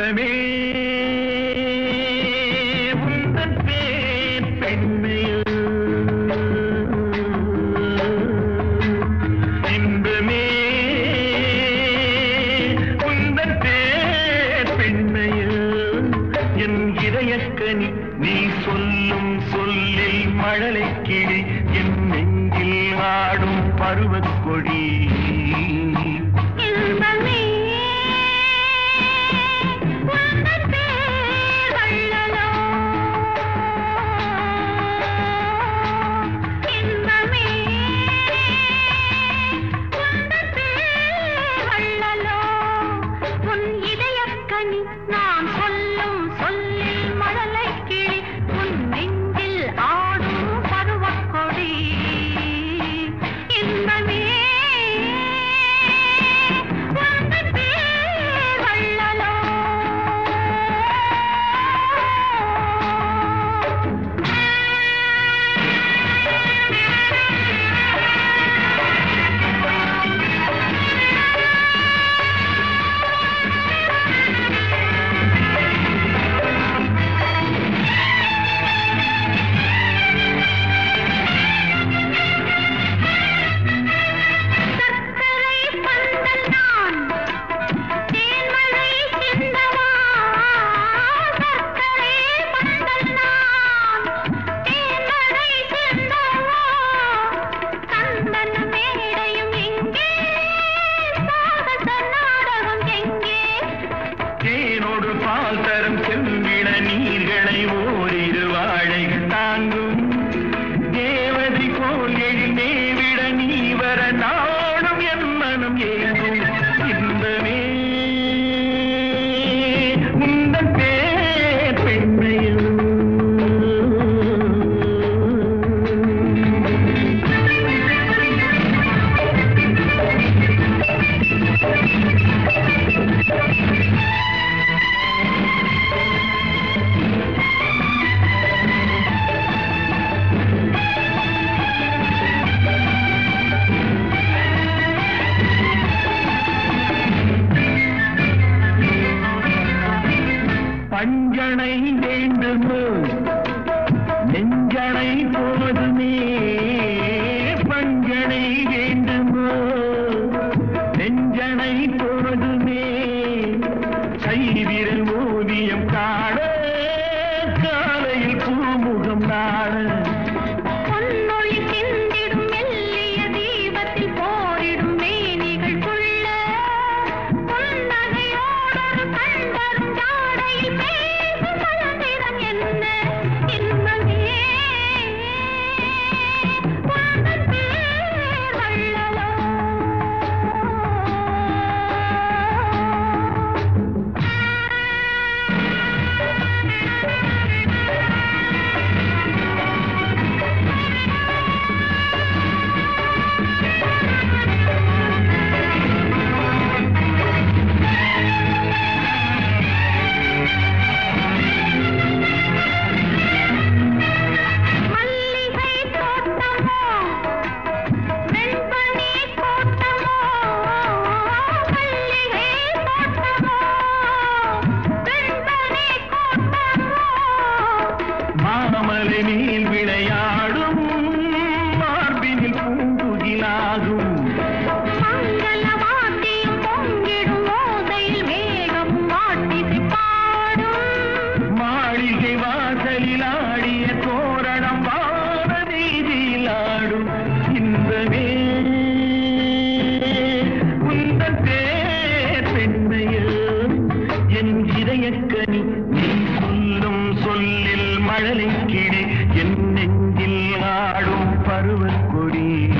இன்பமே உந்தன் பேர் பெண்ணே இன்பமே உந்தன் பேர் பெண்ணே என் இதயக்கனி நீ சொல்லும் சொல்லில் மழலை கிளி என் நெஞ்சில் ஆடும் பருவக் கொடி நான் சொல்லும் சொல்லில் மழலை கிளி உன் நெஞ்சில் ஆடும் பருவக்கொடி இன்பமே உந்தன் பேர் வள்ளலோ. பால் தரும் செம்பிட நீர்களை ஓரிரு வாழைகள் தாங்கும் தேவதை போல் எழுந்தே விட நீ வர நாடும் என் மனம் ஏங்கும் இன்பமே உந்தன் பேர் பெண்ணையும் பஞ்சனை வேண்டுமோ நெஞ்சனை போதுமே பஞ்சனை வேண்டுமோ நெஞ்சனை போதுமே கைவிரல் ஓவியம் காண காலையில் பூமுகம் நாட பொன்னொழி சிந்திடும் மெல்லிய தீபத்தில் போரிடும் மேனிகள் கொள்ள புன்னகையோடொரு கண்டரும் ஜாடையில் பேசும் மலர்நிறம் என்ன இன்பமே உந்தன் பேர் வள்ளலோ. மல்லிகை தோட்டமோ வெண்பனி தோட்டமோ மல்லிகை தோட்டமோ வெண்பனி தோட்டமோ மாமலை மேல் விளையாடும் மார்பினில் பூங்குகிலாகும் மங்கள வாத்தியம் பொங்கிடும் ஓதையில் மேகம் மாட்டிசை பாடும் மாளிகை வாசலில் ஆடிய தோரணம் வான வீதியில் ஆடும் இன்பமே உந்தன் பேர் பெண்ணையில் என் இதயக்கனி நீ சொல்லும் சொல்லில் மழலை கிளி என் நெஞ்சில் ஆடும் பருவக் கொடி